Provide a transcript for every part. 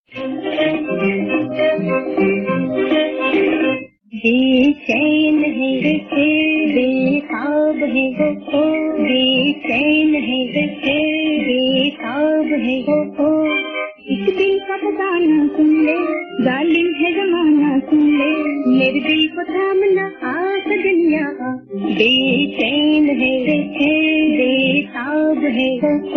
बेचैन है बेताब है बेचैन है बेताब है इस दिल का बताना सुन ले, जालिम है जमाना सुन ले, मेरे दिल को थामना आस दुनिया बेचैन है बेताब है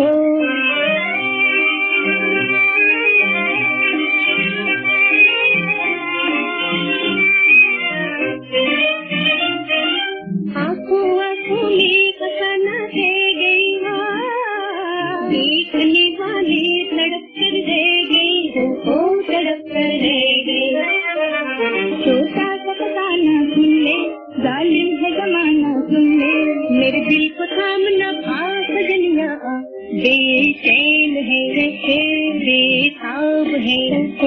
देखने वाले तड़प कर रह गई हो तड़प कर रह गई। छोटा सा बताना सुन ले, जालिम है जमाना सुन ले, मेरे दिल को थामना आस दुनिया बेचैन है बेताब है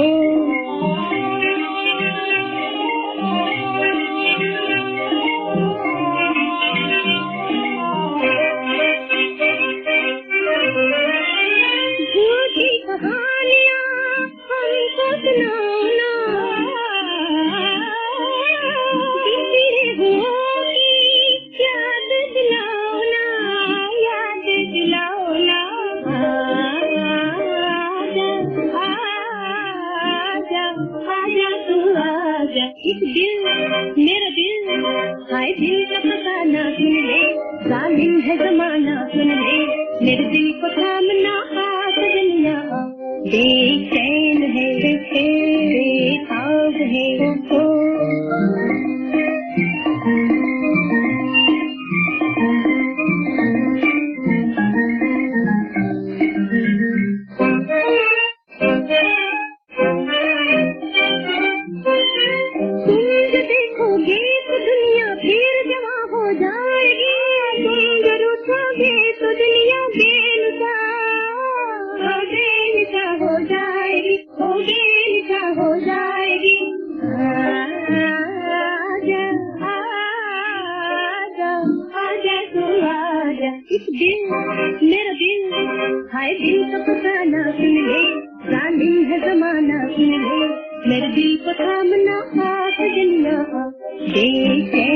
इस दिल मेरा दिल हाय दिल का बताना सुन ले, जालिम है जमाना सुन ले, मेरे दिल को थामना हाथ दुनिया बेचैन है बेताब है हो जाएगी। आजा तू आजा, इस दिल मेरा दिल हाय दिल का पकाना सुन ले, जालिम है जमाना सुन ले, मेरे दिल को थामना हाथ दुनिया बेचैन